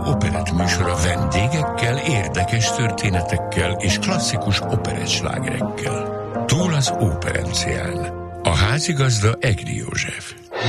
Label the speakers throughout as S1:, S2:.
S1: operett műsora vendégekkel, érdekes történetekkel és klasszikus operettslágerekkel. Túl az Óperencián. A házigazda Egri József.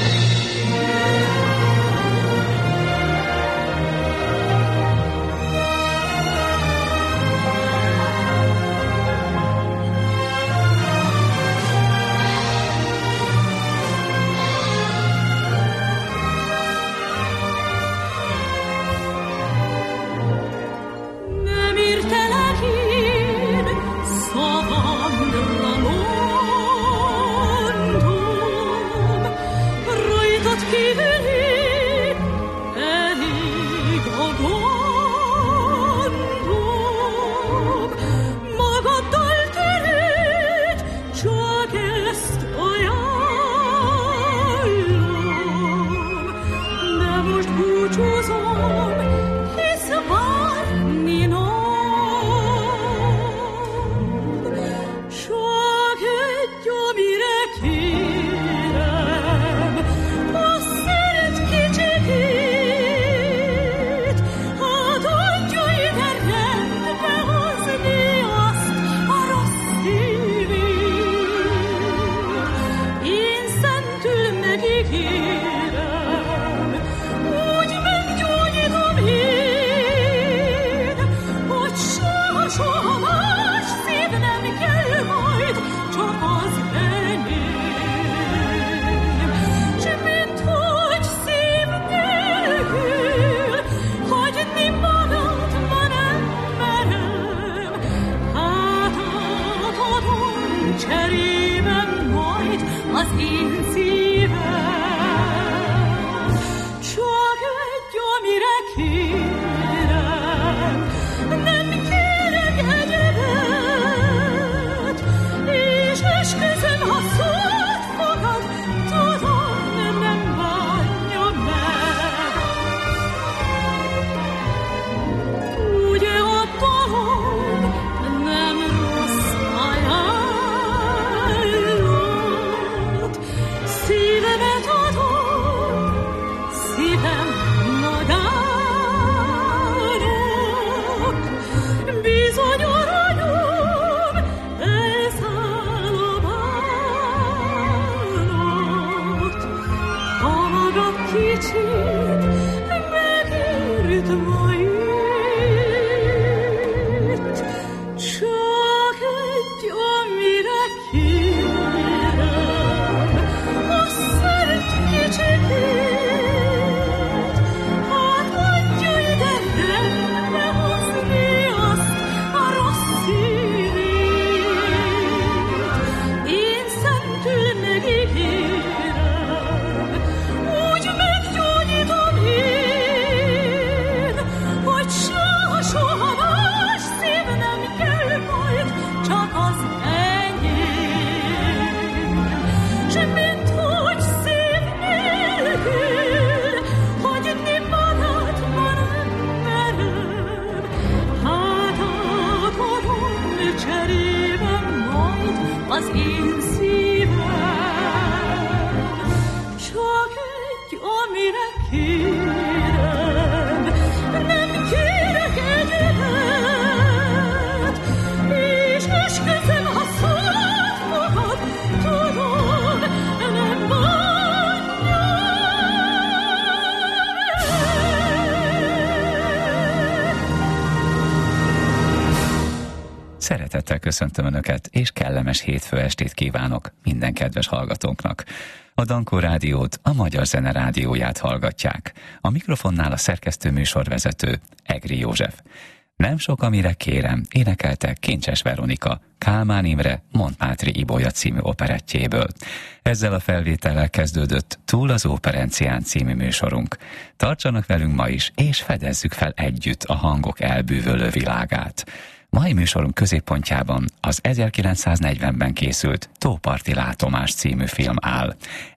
S2: Szeretettel köszöntöm Önöket, és kellemes hétfő estét kívánok minden kedves hallgatónknak. A Dankó Rádiót, a Magyar Zene Rádióját hallgatják. A mikrofonnál a szerkesztő műsorvezető Egri József. Nem sok, amire kérem, énekelte Kincses Veronika, Kálmán Imre, Montmátri Ibolya című operettjéből. Ezzel a felvétellel kezdődött Túl az Óperencián című műsorunk. Tartsanak velünk ma is, és fedezzük fel együtt a hangok elbűvölő világát. Mai műsorunk középpontjában az 1940-ben készült Tóparti látomás című film áll.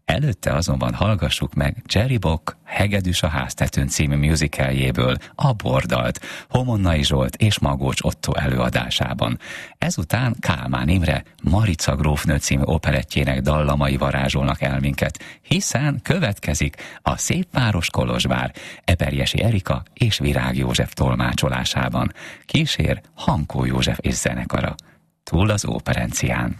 S2: Előtte azonban hallgassuk meg Jerry Bock Hegedűs a háztetőn című musicaljéből a Bordalt, Homonnai Zsolt és Magócs Otto előadásában. Ezután Kálmán Imre Marica grófnő című operettjének dallamai varázsolnak el minket, hiszen következik a Szépváros Kolozsvár Eperjesi Erika és Virág József tolmácsolásában. Kísér Hankó József és zenekara. Túl az Óperencián.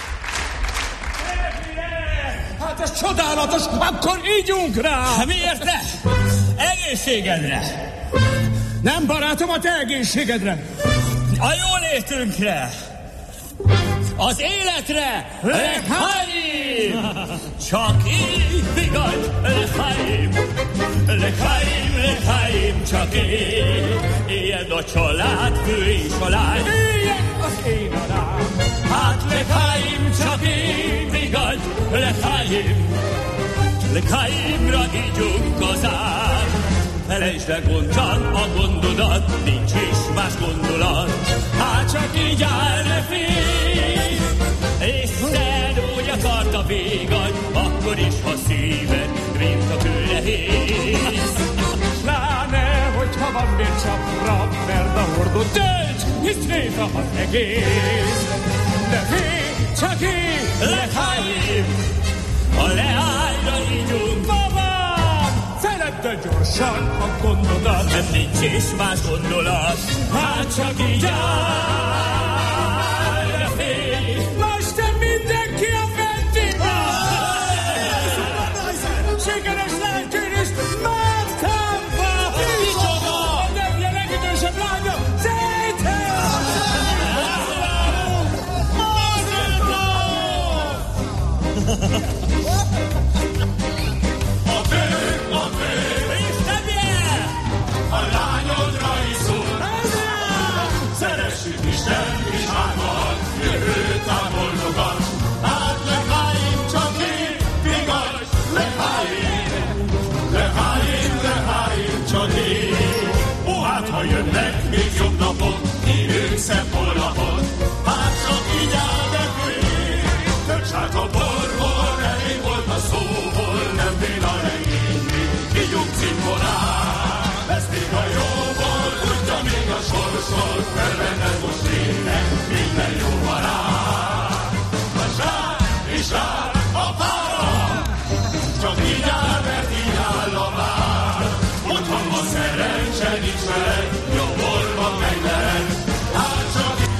S3: Hát ez csodálatos, akkor ígyunk rá!
S4: Miért ne? Egészségedre!
S3: Nem, barátom, a te egészségedre!
S4: A jólétünkre! Az életre! Lechaim! Csak így vigad! Lechaim! Lechaim, lechaim, csak így! Ilyen a család, fő és a lány!
S3: Ilyen az én alám!
S4: Hát lechaim, csak így vigad! Lechaim! Lechaimra ígyunk az ár! Felejtsd le gondjan a gondodat, nincs is más gondolat. Hát csak így áll ne félj, és szed úgy akart a végad, akkor is, ha szíved, mint a kő nehéz.
S3: Pláne, hogyha van vércsapra, mert a hordó tölts, hisz része az egész. De félj, csak így,
S4: Lechaim, a leányra ígyunk.
S3: De gyorsan a gondodat,
S4: nem nincs is más gondolat. Hát csak így áll, ne félj.
S3: Most te mindenki a fentiben! Sikeres lelkűnös, megtámpa!
S4: Micsoda!
S3: A nője legidősebb lánya, Zétel!
S4: Jönnek még jobb napok, írünk szebb holnapot. Hát csak így áll de fői, csak a borból elég volt a szóból, nem béna legényi, ígyunk cimborát. Ez még a jóból, tudja még a sorsról, mert benned most minden jó barát. A zsár és rá a pára, csak így áll, mert így áll a vár. Otthon a szerencse nincs veled, jobb orva meg veled, hát csak így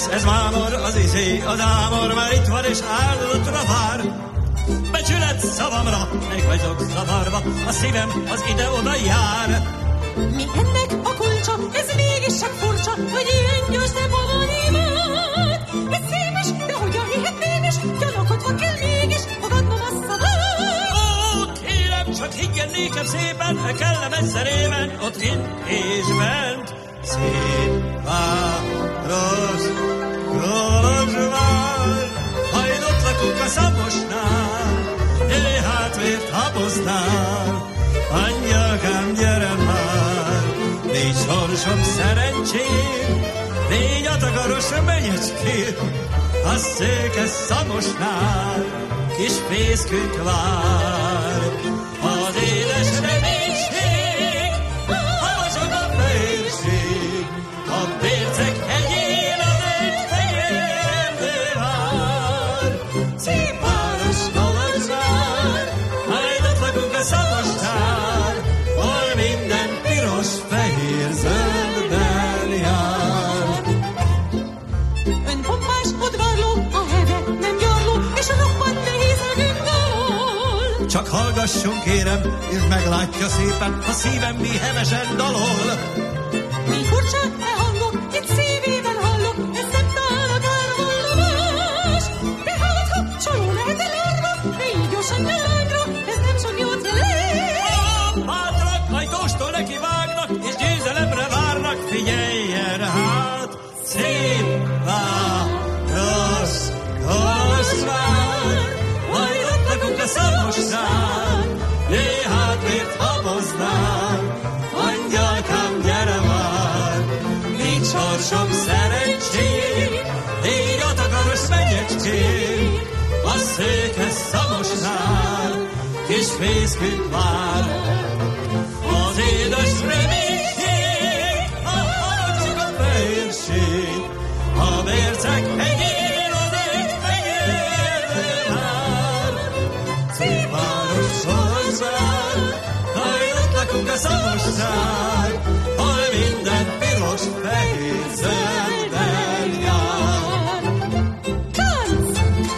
S5: lesz, ez mámor, az izé, az ámor, már itt van és áldozatra vár. Becsület szavamra, még vagyok zavarva, a szívem az ide-oda jár.
S6: Mi ennek a kulcsa, ez mégis csak furcsa, hogy ilyen gyors, de van imád. Ez szémes, de hogyan hihetném is, gyanakodva kell mégis fogadnom a szavát.
S5: Ó, kérem, csak higgyen nékem szépen, kellemes szerében, ott kint és bent. Szép város, Kolozsvár, majd ott lakunk a Szamosnál, hátvért haboznál. Angyalkám, gyere már, négy sorsom szerencsém, négy atagaros menyecském, a szőke Szamosnál kis fészkünk vár. Az édes reménység, havasod a fehérség, a Bérceg hegyén az egy fegyerdő vár. Szép város Kolozsvár, majd ott lakunk a Szamosnál, hol minden piros, fehér, zöldben jár.
S6: Ön pompás udvarló, a heve nem gyarló, és a roppant nehéz elgömböl.
S5: Csak hallgasson, kérem, és meglátja szépen, a szívem mi hevesen dalol.
S6: Mi furcsák e hangok, itt szívében hallok, ez nem talán akár vallamás. De hát, ha csaló lehet elárva, de így gyorsan nyalányra, ez nem sok jót jelent.
S5: Bátrak, ajtóstól neki vágnak, és győzelemre várnak, figyeljen hát. Szép város, Kolozsvár, majd ott lakunk a Szamosnál, jöjj hát, miért haboznál. Angyalkám, gyere már, nincs sorsom szerencsém, négy atagaros menyecském, a szőke Szamosnál kis fészkünk vár. Az édes reménység, a halcsuk a fehérség, a Bérceg hegyén az egy fegyerdő vár. Szép város Kolozsvár, majd ott lakunk a Szamosnál, hol minden piros, fehér, zöldben jár.
S6: Tánc!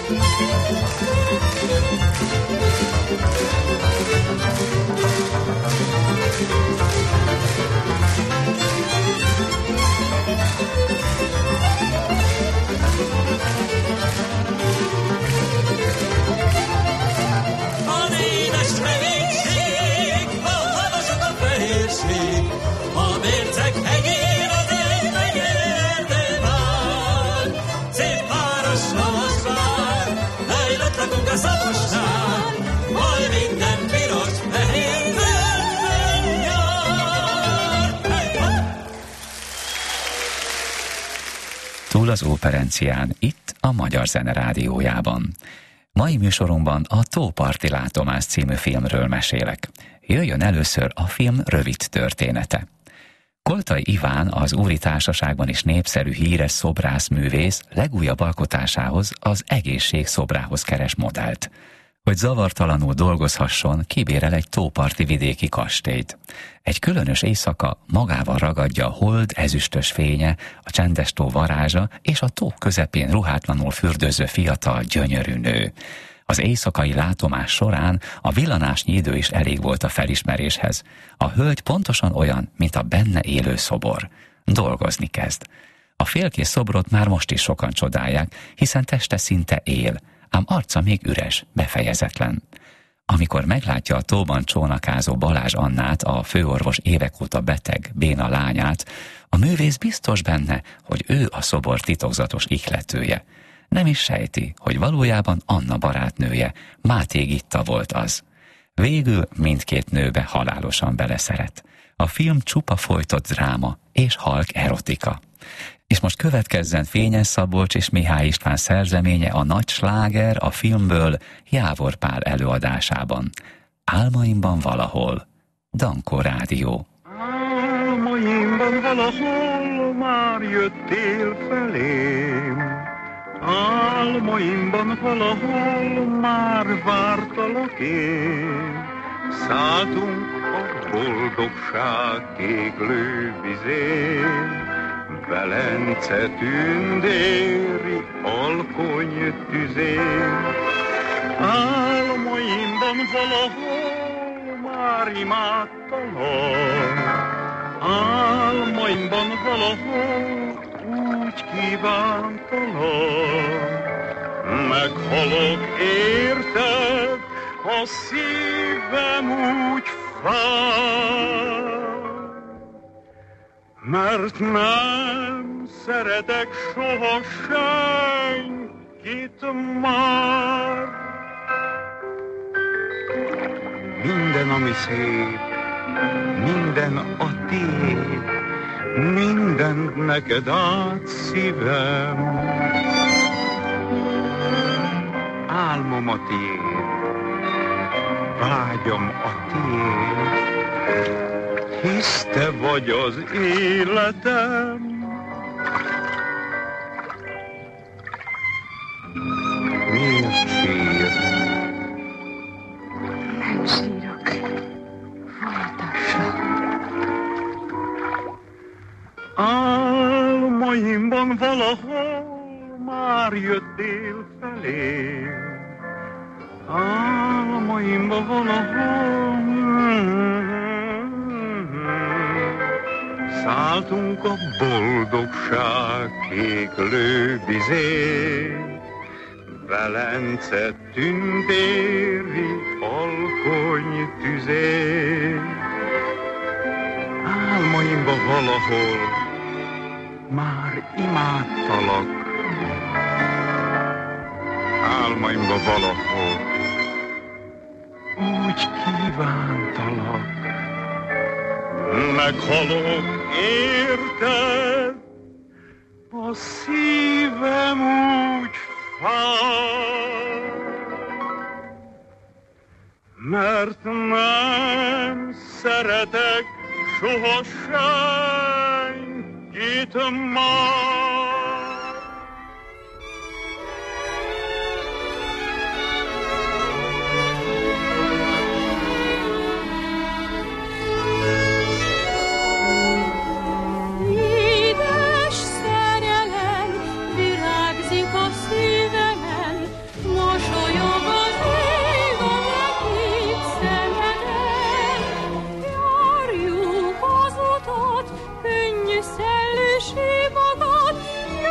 S5: Az édes reménység, a havasok a fehérség, a Bérceg hegyén az egy fegyerdő vár. Szép város Kolozsvár, majd ott lakunk a Szamosnál, hol minden piros, fehér, zöldben jár. Hey, hopp!
S2: Túl az Óperencián, itt a Magyar Zene Rádiójában. Mai műsorunkban a Tóparti látomás című filmről mesélek. Jöjjön először a film rövid története. Koltai Iván, az Úri Társaságban is népszerű híres szobrászművész legújabb alkotásához, az Egészség szobrához keres modellt. Hogy zavartalanul dolgozhasson, kibérel egy tóparti vidéki kastélyt. Egy különös éjszaka magával ragadja a hold ezüstös fénye, a csendes tó varázsa és a tó közepén ruhátlanul fürdőző fiatal, gyönyörű nő. Az éjszakai látomás során a villanásnyi idő is elég volt a felismeréshez. A hölgy pontosan olyan, mint a benne élő szobor. Dolgozni kezd. A félkész szobrot már most is sokan csodálják, hiszen teste szinte él, ám arca még üres, befejezetlen. Amikor meglátja a tóban csónakázó Balázs Annát, a főorvos évek óta beteg, béna lányát, a művész biztos benne, hogy ő a szobor titokzatos ihletője. Nem is sejti, hogy valójában Anna barátnője, Máté Gitta volt az. Végül mindkét nőbe halálosan beleszeret. A film csupa folytott dráma és halk erotika. És most következzen Fényes Szabolcs és Mihály István szerzeménye, a nagy sláger a filmből Jávor Pál előadásában. Álmaimban valahol. Dankó Rádió.
S7: Álmaimban valahol már jöttél felém, álmaimban valahol már vártalak én. Szálltunk a boldogság kéklő vizén, Velence tündéri alkony tüzén. Álmaimban valahol már imádtalak, álmaimban valahol úgy kívántalak. Meghalok érted, a szívem úgy fáj, mert nem szeretek soha senkit már. Minden, ami szép, minden a tiéd, mindent neked át szívem. Álmom a tiéd, vágyom a tiéd, hisz te vagy az életem. Miért sír?
S8: Nem sírok. Folytassa.
S7: Álmaimban valahol már jöttél felé. Álmaimban valahol szálltunk a boldogság kéklő vizén. Velence tündéri alkony tüzén. Álmaimban valahol már imádtalak. Álmaimban valahol úgy kívántalak. Meghalok érted, a szívem úgy fáj, mert nem szeretek soha senkit már.
S6: Járjuk az utat, könnyű szellősé magad,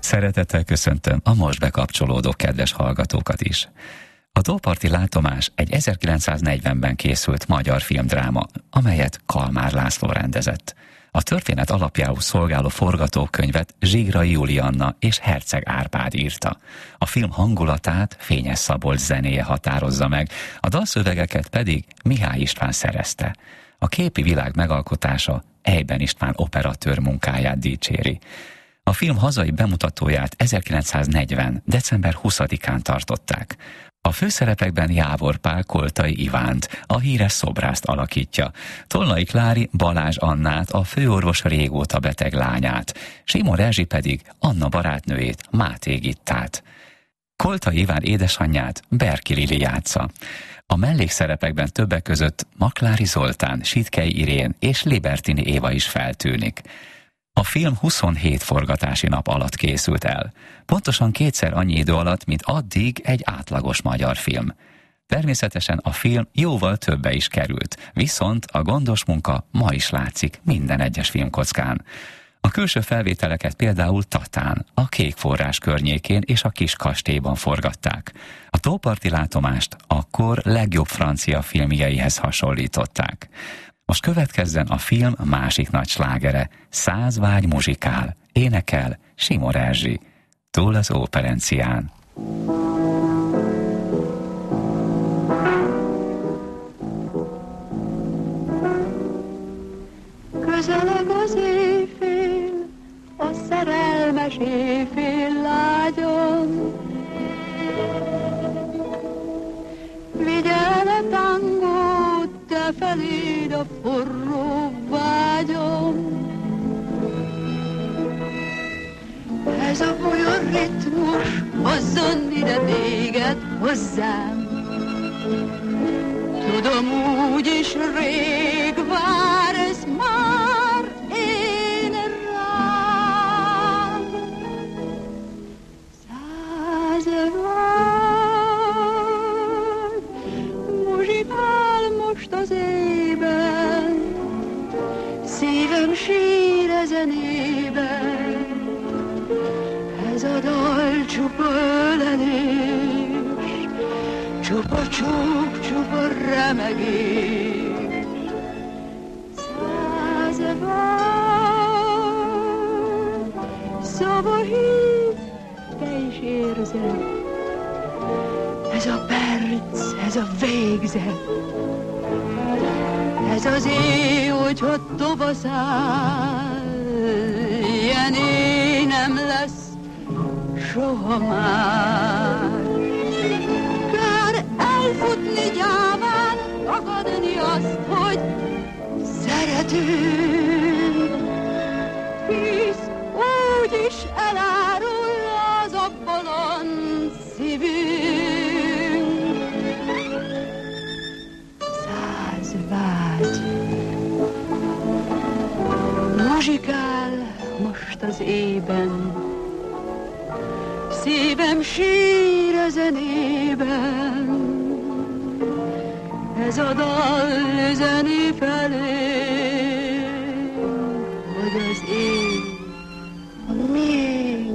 S2: Szeretettel köszöntöm a most bekapcsolódó kedves hallgatókat is. A Tóparti látomás egy 1940-ben készült magyar filmdráma, amelyet Kalmár László rendezett. A történet alapjául szolgáló forgatókönyvet Zsigrai Julianna és Herceg Árpád írta. A film hangulatát Fényes Szabolcs zenéje határozza meg, a dalszövegeket pedig Mihály István szerezte. A képi világ megalkotása Eyben István operatőr munkáját dicséri. A film hazai bemutatóját 1940. december 20-án tartották. A főszerepekben Jávor Pál Koltai Ivánt, a híres szobrászt alakítja, Tolnai Klári Balázs Annát, a főorvos régóta beteg lányát, Simon Erzsi pedig Anna barátnőjét, Máté Gittát. Koltai Iván édesanyját Berki Lili játsza. A mellékszerepekben többek között Maklári Zoltán, Sitkei Irén és Libertini Éva is feltűnik. A film 27 forgatási nap alatt készült el. Pontosan 2-szer annyi idő alatt, mint addig egy átlagos magyar film. Természetesen a film jóval többe is került, viszont a gondos munka ma is látszik minden egyes filmkockán. A külső felvételeket például Tatán, a Kék Forrás környékén és a Kis Kastélyban forgatták. A Tóparti látomást akkor legjobb francia filmjeihez hasonlították. Most következzen a film másik nagy slágere, 100 vágy muzsikál, énekel Simon Erzsi, Túl az óperencián.
S8: Közeleg az éjfél, a szerelmes éjfél lágyon. Vigye el a tangót, te feléd a forró vágyom. Ez a folyó ritmus hozzon ide téged hozzám. Tudom, úgyis rég vár ez már én rám. 100 vágy muzsikál most az ében, szívem sír a zenében. Ez a dal csupa ölelés, csupa csók, csupa remegés. 100 vágy, szóba hív, te is érzed. Ez a perc, ez a végzet. Ez az éj, hogyha toba száll, ilyen éj nem lesz soha már. Kár elfutni gyáván, tagadni azt, hogy szeretünk, hisz úgyis elárul az a bolond szívünk. 100 vágy muzsikál most az éjben, szívem sír a zenében. Ez a dal üzeni felé, hogy az éj a miénk.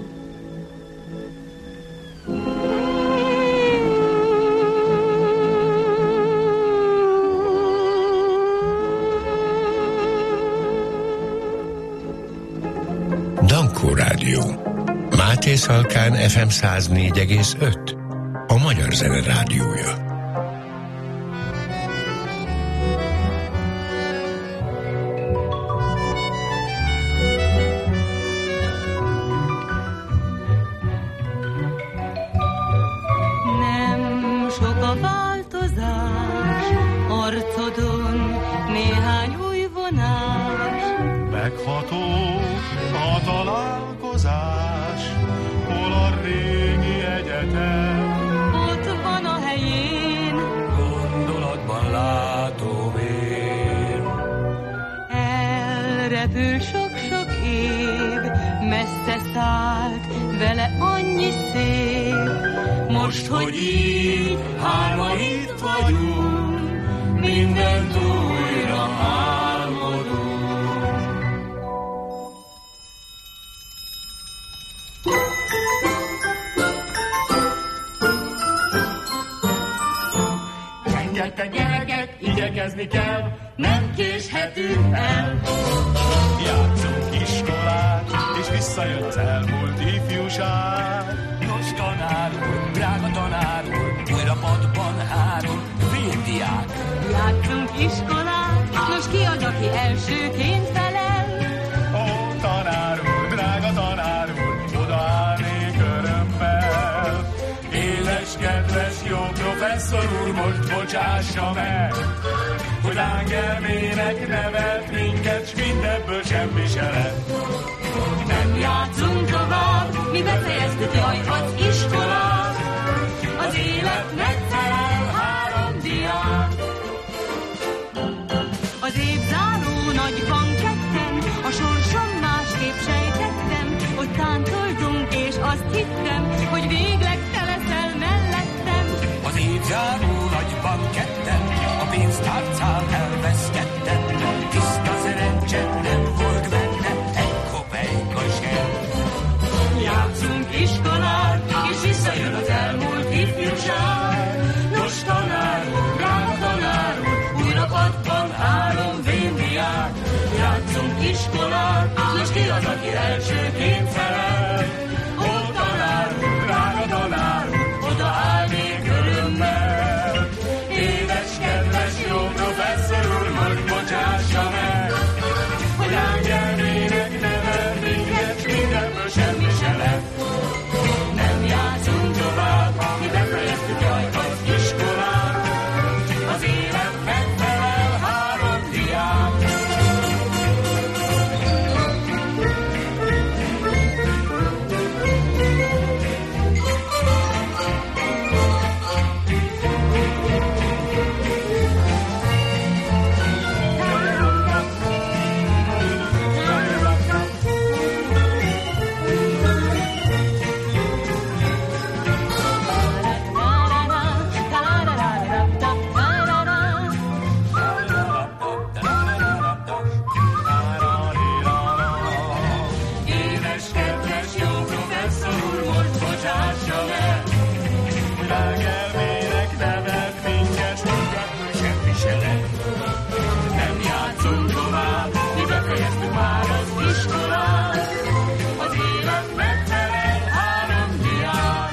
S1: Dankó Rádió. Máté Szalkán FM 104,5. A Magyar Zene Rádiója.
S6: Nem sok a változás, arcodon néhány új vonás.
S4: Megható a találkozás, hol a régi egyetem.
S6: Ott van a helyén,
S3: Gondolatban látom én.
S6: elrepül sok-sok év, messze szállt vele annyi szép.
S3: Most, hogy így hárman itt vagyunk, mindent újra álmodunk. befejezni kell, nem késhetünk el.
S4: Játszunk iskolát, és visszajött elmúlt ifjúság.
S5: Nos, tanár úr, drága tanár úr, újra padban árul, véddiák.
S6: Játszunk iskolát, nos ki az, aki elsőként felel?
S4: Ó, tanár úr, drága tanár úr, odaállnék örömmel. Édes, kedves, jó professzor úr, most bocsássa meg, hogy ránk elmének nevelt minket, s mindebből semmi se lett.
S6: Nem játszunk tovább, mi befejeztük, jaj, az iskolát. Az élet megfelel 3 diák. Az évzáró nagyban ketten, a sorsom másképp sejtettem, hogy táncoltunk, és azt hittem, hogy végleg te leszel mellettem.
S5: Az évzáró nagyban ketten, a pénztárcán elvesztettem, tiszta szerencse nem volt benne, egy kopejka sem.
S6: Játszunk iskolát, és visszajön az elmúlt ifjúság. Nos, tanár úr, drága tanár úr, újra padban állom véndiák. Játszunk iskolát, most ki az, aki elsőként felel? Ó, tanár úr, drága tanár úr, odaállnék örömmel. Édes, kedves, jó professzor úr, most bocsássa meg, hogy ránk elmének nevel minket, s mindenből semmi se lett. Nem játszunk tovább, mi befejeztük, jaj, az iskolát. Az élet megfelel 3 diák. Édes, kedves, jó professzor úr, most bocsássa meg, hogy ránk elmének nevelt minket, s mindebből semmi se lett. Nem játszunk tovább, mi befejeztük már az iskolát. Az élet megfelel 3 diák.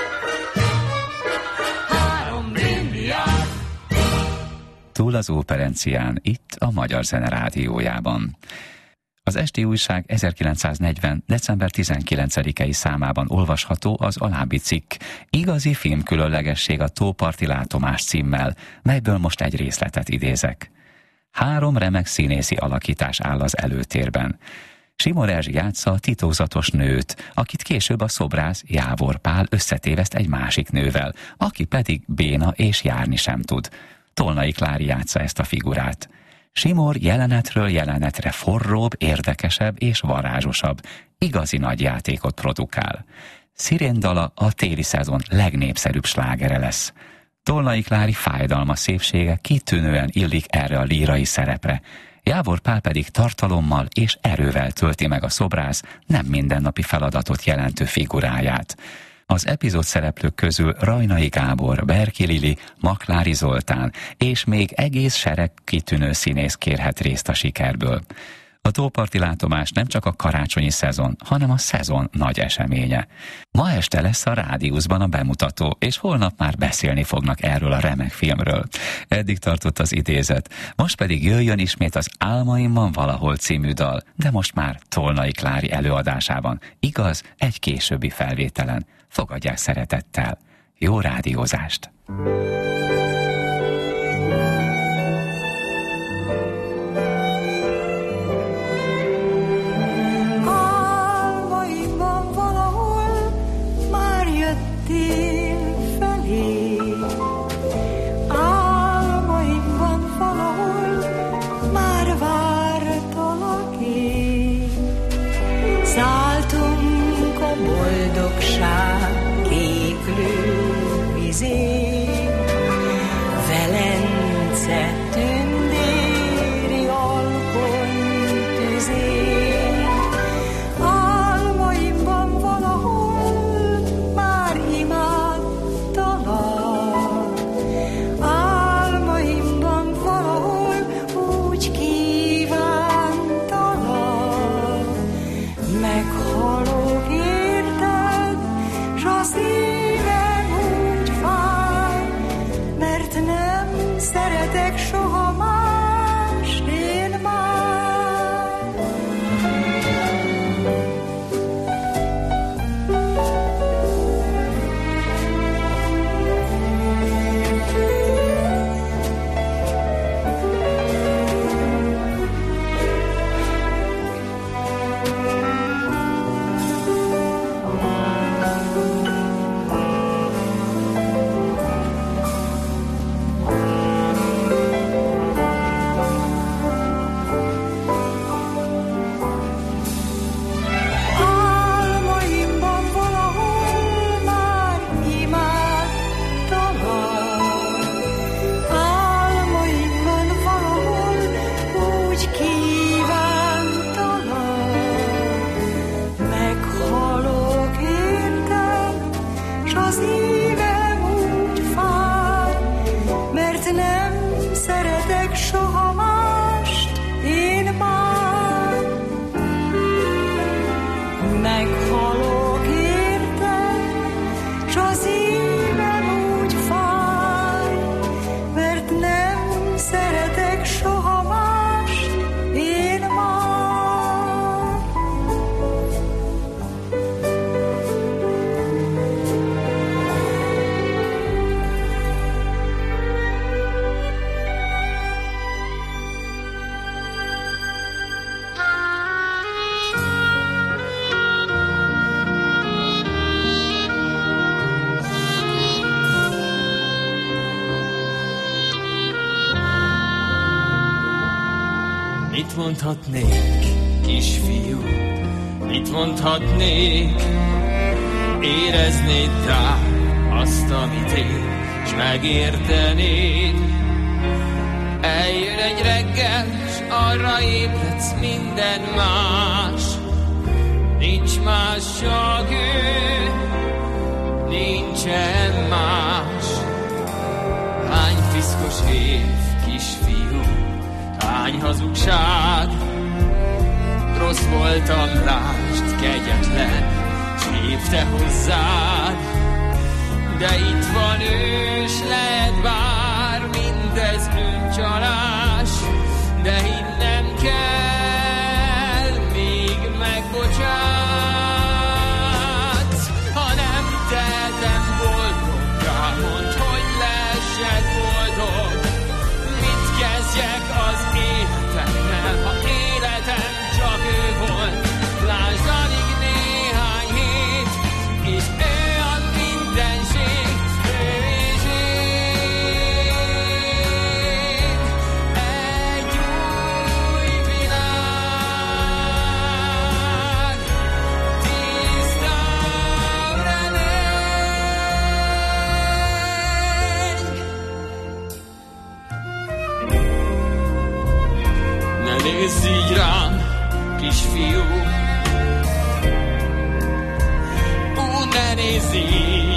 S6: 3 diák.
S2: Túl az Óperencián, itt a Magyar Zene Rádiójában. Az Esti Újság 1940. december 19-i számában olvasható az alábbi cikk, Igazi filmkülönlegesség a Tóparti látomás címmel, melyből most egy részletet idézek. 3 remek színészi alakítás áll az előtérben. Simor Erzsi játsza a titokzatos nőt, akit később a szobrász Jávor Pál összetéveszt egy másik nővel, aki pedig béna és járni sem tud. Tolnai Klári játsza ezt a figurát. Simor jelenetről jelenetre forróbb, érdekesebb és varázsosabb, igazi nagy játékot produkál. Sziréndala a téli szezon legnépszerűbb slágere lesz. Tolnai Klári fájdalma szépsége kitűnően illik erre a lírai szerepre. Jávor Pál pedig tartalommal és erővel tölti meg a szobrász nem mindennapi feladatot jelentő figuráját. Az epizód szereplők közül Rajnai Gábor, Berki Lili, Maklári Zoltán és még egész sereg kitűnő színész kérhet részt a sikerből. A Tóparti látomás nem csak a karácsonyi szezon, hanem a szezon nagy eseménye. Ma este lesz a Rádiuszban a bemutató, és holnap már beszélni fognak erről a remek filmről. Eddig tartott az idézet, most pedig jöjjön ismét az Álmaimban valahol című dal, de most már Tolnai Klári előadásában, igaz, egy későbbi felvételen. Fogadják szeretettel. Jó rádiózást!
S8: Álmaimban valahol már jöttél felé. Álmaimban valahol már vártalak én. Szálltunk a boldogság kéklő vizén,
S9: Mit mondhatnék, kisfiú, mit mondhatnék? Éreznéd rá azt, amit én, s megértenéd. Eljön egy reggel, s arra ébredsz, minden más. Nincs más, csak ő, nincsen más. Hány piszkos év, kisfiú, hány hazugság. Rossz voltam, lásd, kegyetlen, s hívte hozzád. De itt van ő, s lehet bár mindez bűncsalás. De hinnem kell, még megbocsátsz. Ha nem tehetem boldoggá, mondd, hogy lehessek boldog. Mit kezdjek az életemmel, ha életem csak ő volt? Lásd, alig néhány hét, és ő a mindenség, ő és én. Egy új világ, tisztább remény. Ne nézz így rám, kisfiú, ne nézz így.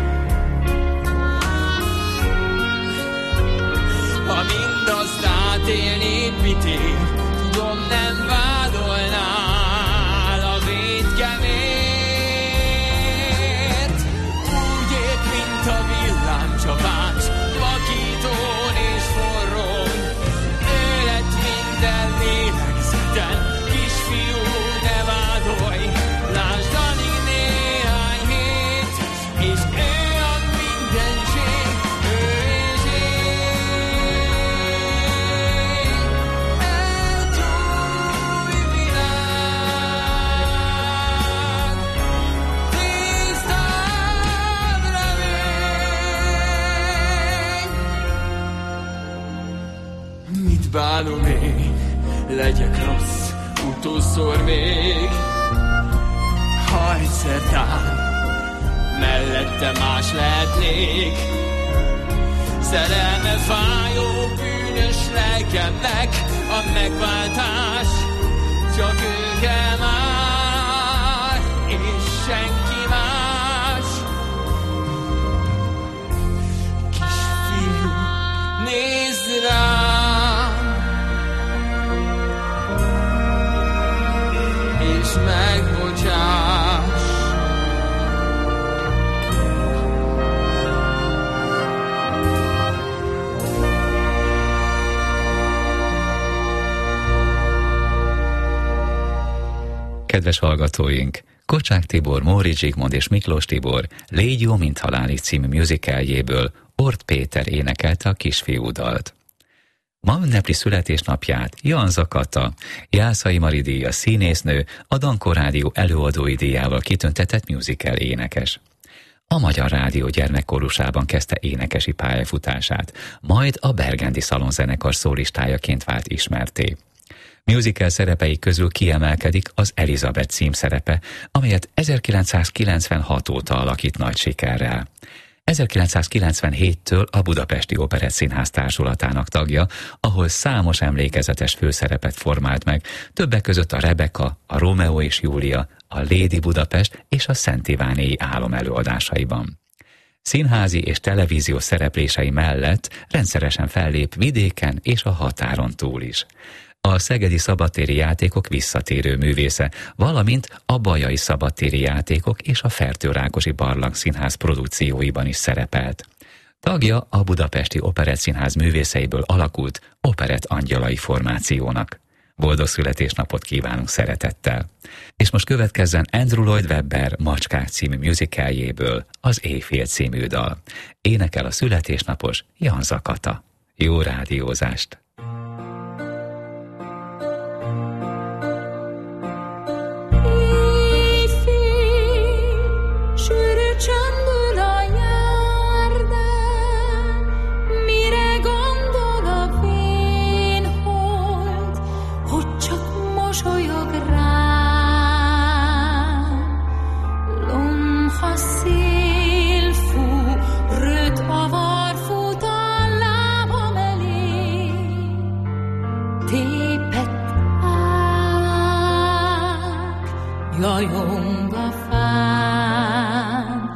S9: Ha mindazt átélnéd, mit ér, tudom, nem vádolnál a vétkemért. Úgy épp, mint a villámcsapás, vakítón és forrón. Ő lett minden lélegzeten, kisfiú, ne vádolj. Lásd, alig néhány hét, és ő a mindenség, ő és én. Egy új világ, tisztább remény. Mit bánom én, legyek rossz, utolszor még. Ha egyszer tán, mellette más lehetnék. Szerelme fájó, bűnös lelkemnek a megváltás. Csak ő kell már, és senki más. Kisfiú, nézz rám, és megbocsáss.
S2: Kedves hallgatóink, Kocsák Tibor, Móri Zsigmond és Miklós Tibor Légy jó, mint halálig című musicaljéből Ort Péter énekelte a Kisfiú dalt. Ma ünnepli születésnapját Janza Kata, Jászai Mari díjas színésznő, a Dankó Rádió előadói díjával kitüntetett musical énekes. A Magyar Rádió gyermekkorusában kezdte énekesi pályafutását, majd a Bergendi Szalonzenekar szólistájaként vált ismertté. Musical szerepei közül kiemelkedik az Elizabeth címszerepe, amelyet 1996 óta alakít nagy sikerrel. 1997-től a Budapesti Operettszínház társulatának tagja, ahol számos emlékezetes főszerepet formált meg, többek között a Rebeka, a Rómeó és Júlia, a Lady Budapest és a Szent Iványi álom előadásaiban. Színházi és televíziós szereplései mellett rendszeresen fellép vidéken és a határon túl is. A Szegedi Szabadtéri Játékok visszatérő művésze, valamint a Bajai Szabadtéri Játékok és a Fertőrákosi Barlangszínház produkcióiban is szerepelt. Tagja a Budapesti Operettszínház művészeiből alakult Operett Angyalai formációnak. Boldog születésnapot kívánunk szeretettel! És most következzen Andrew Lloyd Webber Macskák című musicaljéből az Éjfél című dal. Énekel a születésnapos Janza Kata. Jó rádiózást!
S8: Mire gondol a fényhold,
S6: jajong a fán.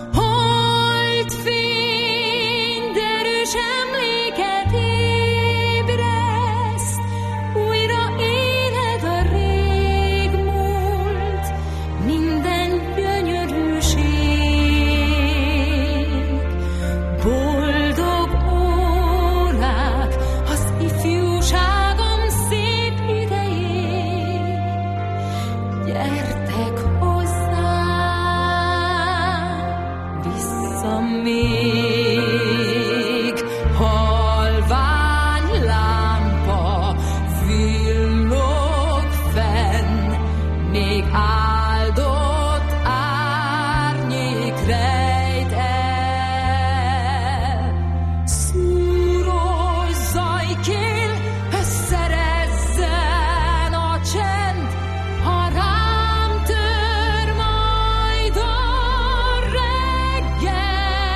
S6: Holdfény, derűs emléket ébreszt, újra éled a rég múlt, minden gyönyörűség. Boldog órák az ifjúságom szép idején, gyertek hozzám vissza még. Halvány lámpa villog fenn, még áldott árnyék rejt el. Szúrós zajkél, összerezzen a csend, ha rám tör majd a reggel.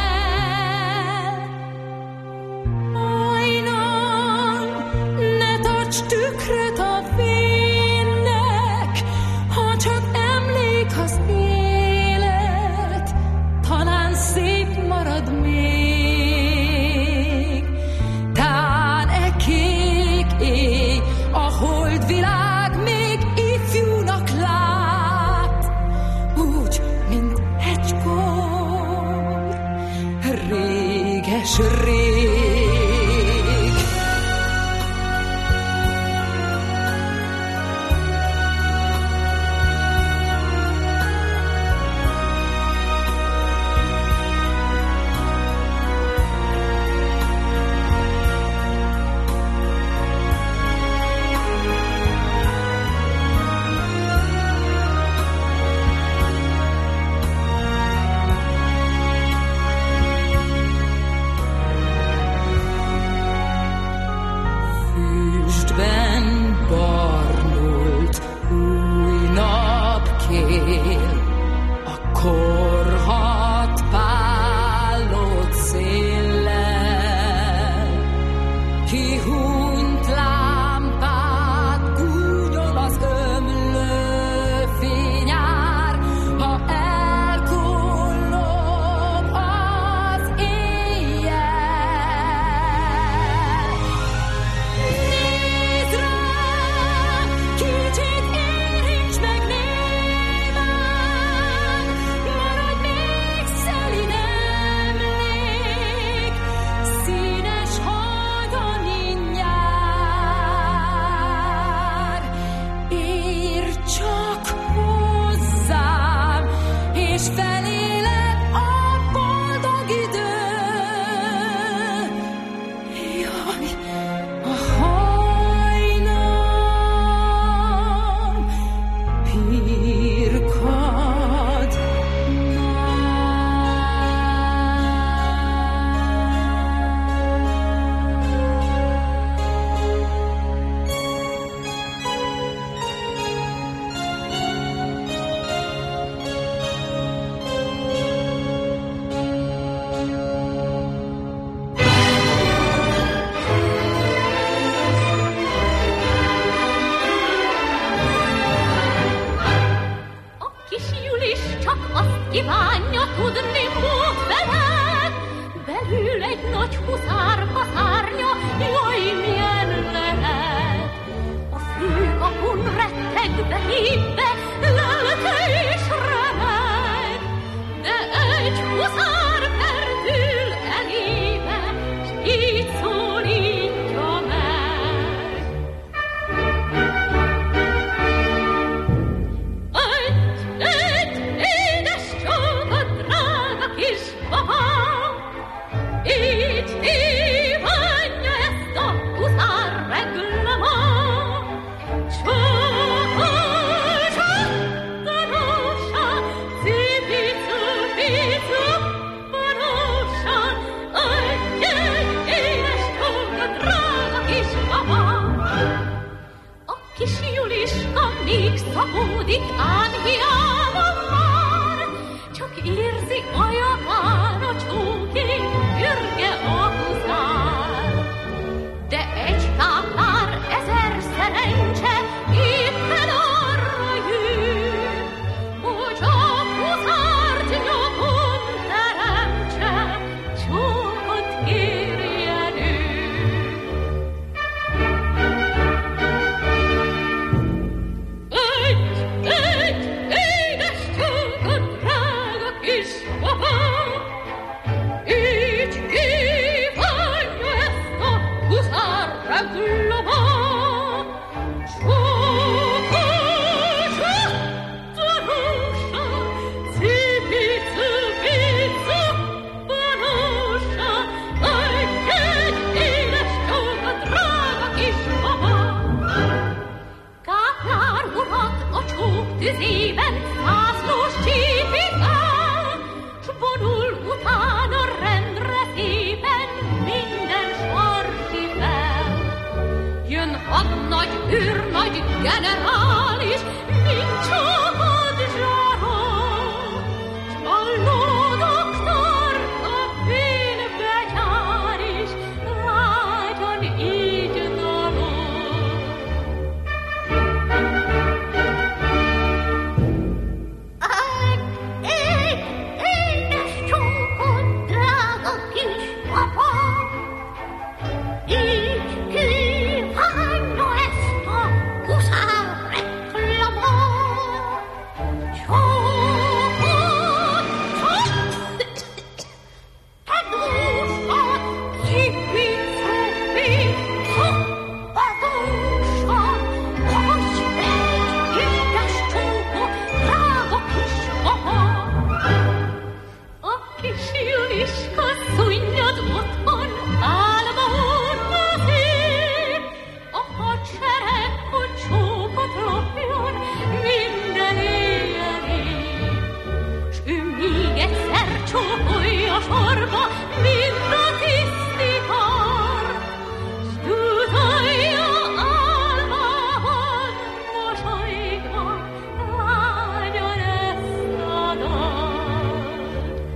S6: Hajnal, ne tarts tükröt a fénynek, ha csak emlék az élet, talán szép marad még. Tán e kék éj, a holdvilág még ifjúnak lát, úgy, mint egykor, réges rég. Füstben barnult új nap kél, a korhat pállott széllel. Kihúnyt lámpát gúnyol az ömlő fényár, ha elkullog az éjjel. Nézd rám, kicsit érints meg némán, maradj még szelin emlék, színes hajdan nyár. Érj csak hozzám, és feléled a boldog idő. Jaj, a hajnal pirkad
S10: A kis Julis csak azt kívánja tudni mód veled, belül egy nagy huszárka szárnya, jaj, milyen lehet. A főkapun rettegve hívve, lelke és remeg, de egy huszár perdül elébe, s így szólítja meg. Egy édes csóka, drága kisbabám, így hívanja ezt a huszár reglemát. Csóka, varosa, cipicu, picu, varosa, egy édes csóka, drága kisbabám. A kis Juliska még szapódik, ám hiába már, csak érzi a nyakán a csóki ürge a huszár. De egy táptár ezer szerencse éppen arra jön, tüzében zászlós csípik el, s vonul utána rendre szépen minden sarki fel. Jön hadnagy, őrnagy, generális, mint csapad zsaró, s a lódoktor a félbetyár is lágyan így dalol. Édes csókod, drága kispapa, így kívánja ezt a huszár reklamot. Csókod, te dúsad, cipicuppi, szoppadósad, hozz egy édes csókot, drága kispapa. A kis Juliska szunnyad otthon, álma orra szép, a hadsereg, hogy csókot lopjon minden éjjelén. S ő még egyszer csókolja sorba mind a tisztikart, s dúdolja álmában, mosolygva, lágyan ezt a dalt.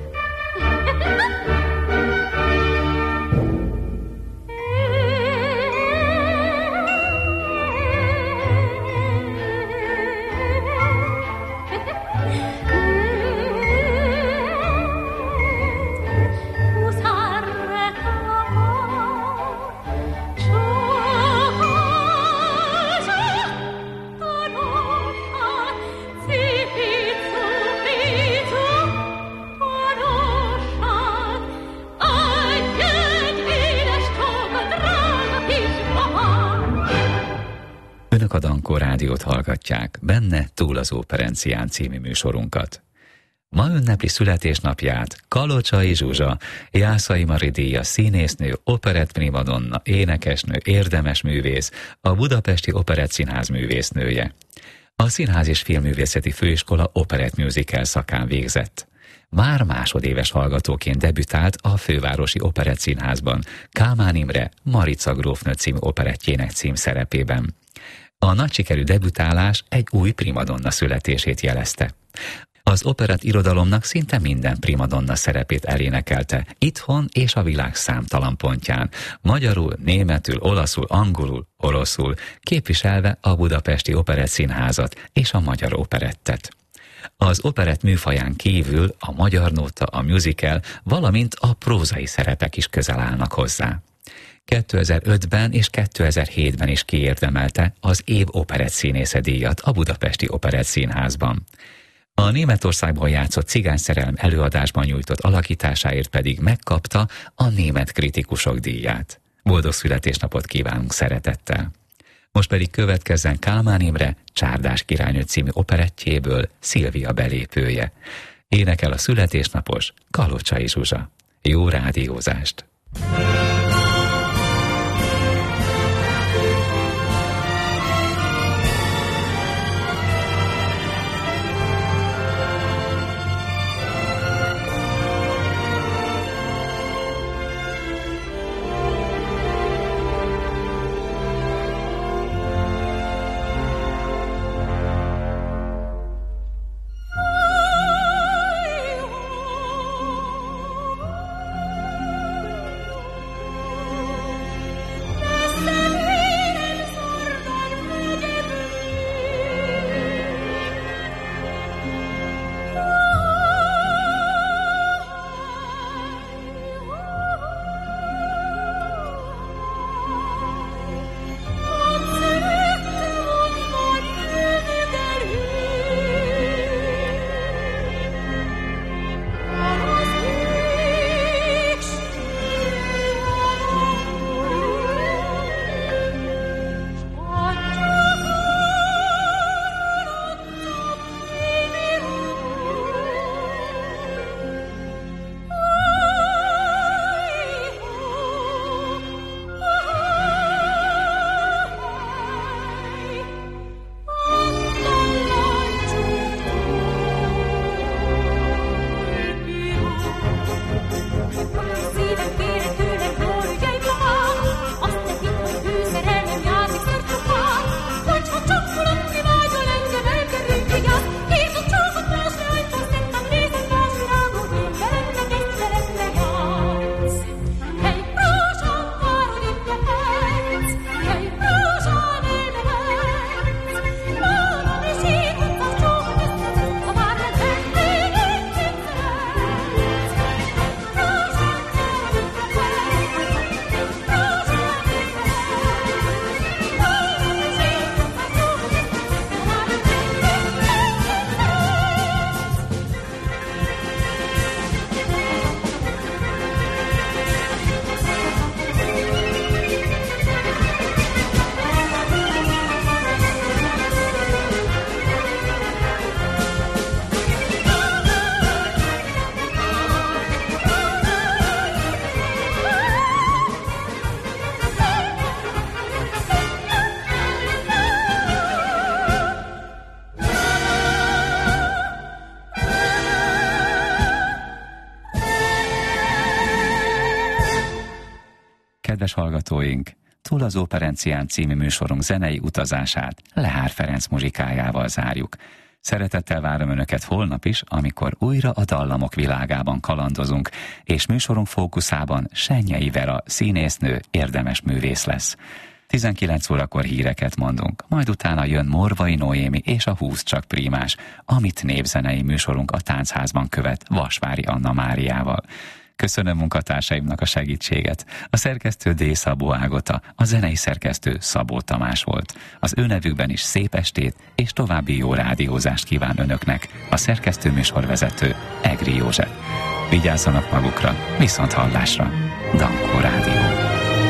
S2: Önök a Dankó Rádiót hallgatják, benne Túl az Óperencián című műsorunkat. Ma ünnepli születésnapját Kalocsai Zsuzsa, Jászai Mari díjas színésznő, operett primadonna, énekesnő, érdemes művész, a Budapesti Operettszínház művésznője. A Színház és Filmművészeti Főiskola operett musical szakán végzett. Már másodéves hallgatóként debütált a Fővárosi Operettszínházban, Kálmán Imre Marica grófnő című operettjének címszerepében. A nagy sikerű debütálás egy új primadonna születését jelezte. Az operett irodalomnak szinte minden primadonna szerepét elénekelte, itthon és a világ számtalan pontján, magyarul, németül, olaszul, angolul, oroszul, képviselve a Budapesti Operettszínházat és a magyar operettet. Az operett műfaján kívül a magyar nóta, a musical, valamint a prózai szerepek is közel állnak hozzá. 2005-ben és 2007-ben is kiérdemelte az év operettszínésze díjat a Budapesti Operettszínházban. A Németországban játszott cigányszerelem előadásban nyújtott alakításáért pedig megkapta a Német Kritikusok díját. Boldog születésnapot kívánunk szeretettel! Most pedig következzen Kálmán Imre Csárdás királynő című operettjéből Szilvia belépője. Énekel a születésnapos Kalocsai Zsuzsa. Jó rádiózást! Kedves hallgatóink, Túl az Operencián című műsorunk zenei utazását Lehár Ferenc muzsikájával zárjuk. Szeretettel várom Önöket holnap is, amikor újra a dallamok világában kalandozunk, és műsorunk fókuszában Sennyei Vera színésznő, érdemes művész lesz. 19 órakor híreket mondunk, majd utána jön Morvai Noémi és a 20 csak prímás, amit népzenei műsorunk a Táncházban követ Vasvári Anna Máriával. Köszönöm munkatársaimnak a segítséget. A szerkesztő D. Szabó Ágota, a zenei szerkesztő Szabó Tamás volt. Az ő nevükben is szép estét és további jó rádiózást kíván Önöknek a szerkesztő műsorvezető Egri József. Vigyázzanak magukra, viszont hallásra. Dankó Rádió.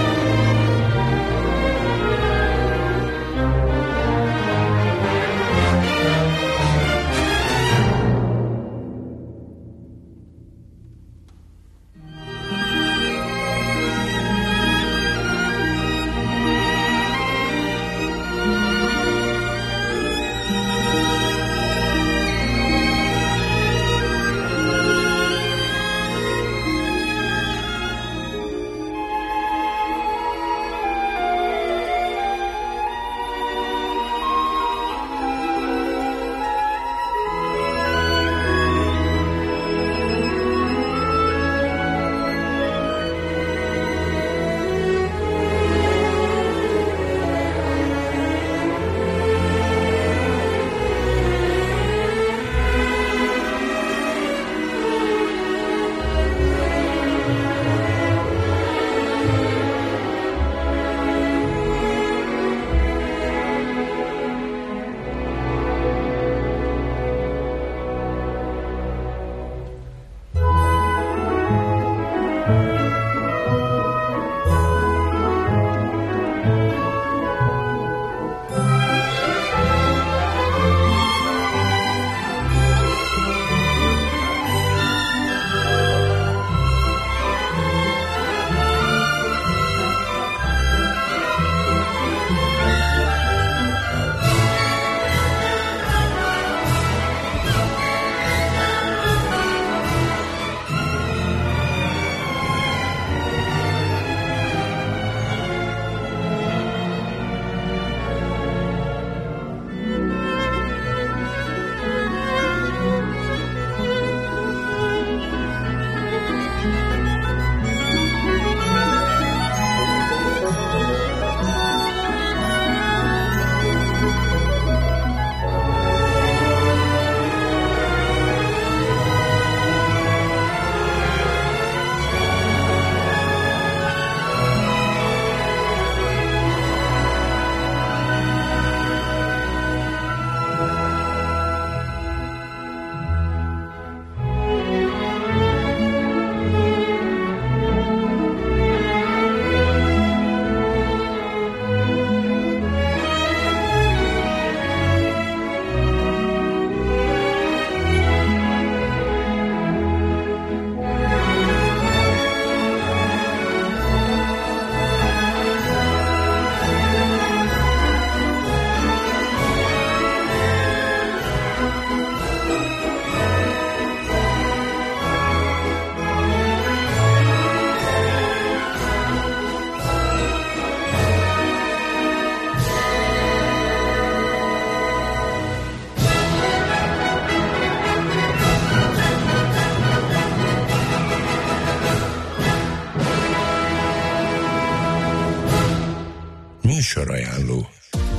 S1: Műsorajánló.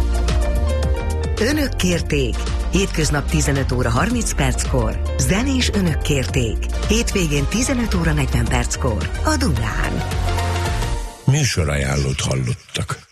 S11: Önök kérték. Hétköznap 15 óra 30 perckor. Zenés Önök kérték. Hétvégén 15 óra 40 perckor. A Dunán.
S1: Műsorajánlót hallottak.